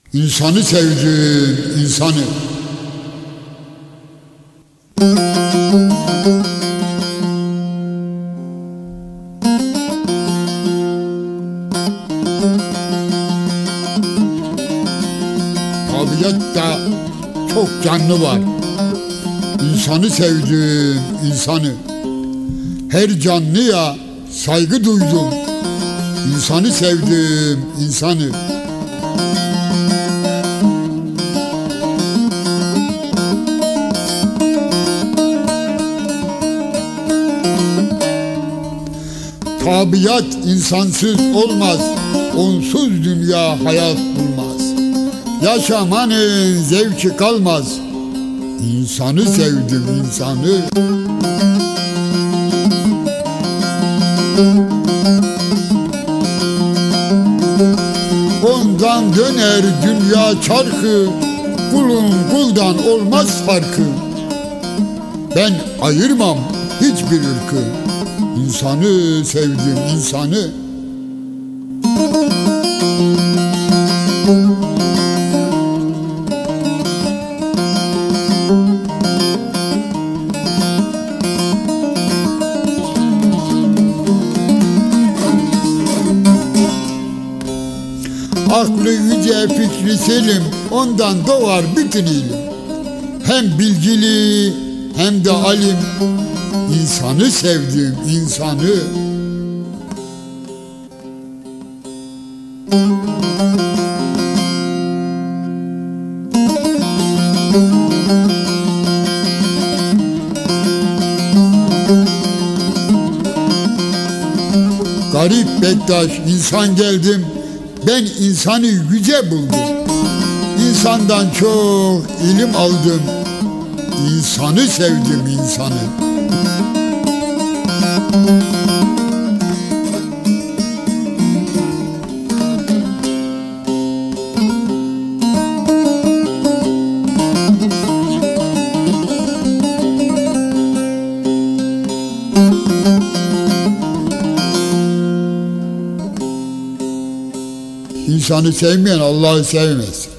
İnsanı sevdim, insanı. Tabiatta çok canlı var. İnsanı sevdim, insanı. Her canlıya saygı duydum. İnsanı sevdim, insanı. Tabiat insansız olmaz, onsuz dünya hayat bulmaz. Yaşamanın zevki kalmaz, İnsanı sevdim, insanı. Ondan döner dünya çarkı, kulun kuldan olmaz farkı. Ben ayırmam hiçbir ırkı, İnsanı sevdim, insanı. Aklı yüce, fikri selim, ondan doğar bütün ilim. Hem bilgili hem de alim, İnsanı sevdim, insanı. Garip Bektaş, insan geldim, ben insanı yüce buldum. İnsandan çok ilim aldım, İnsanı sevdim, insanı. İnsanı sevmeyen Allah'ı sevmez.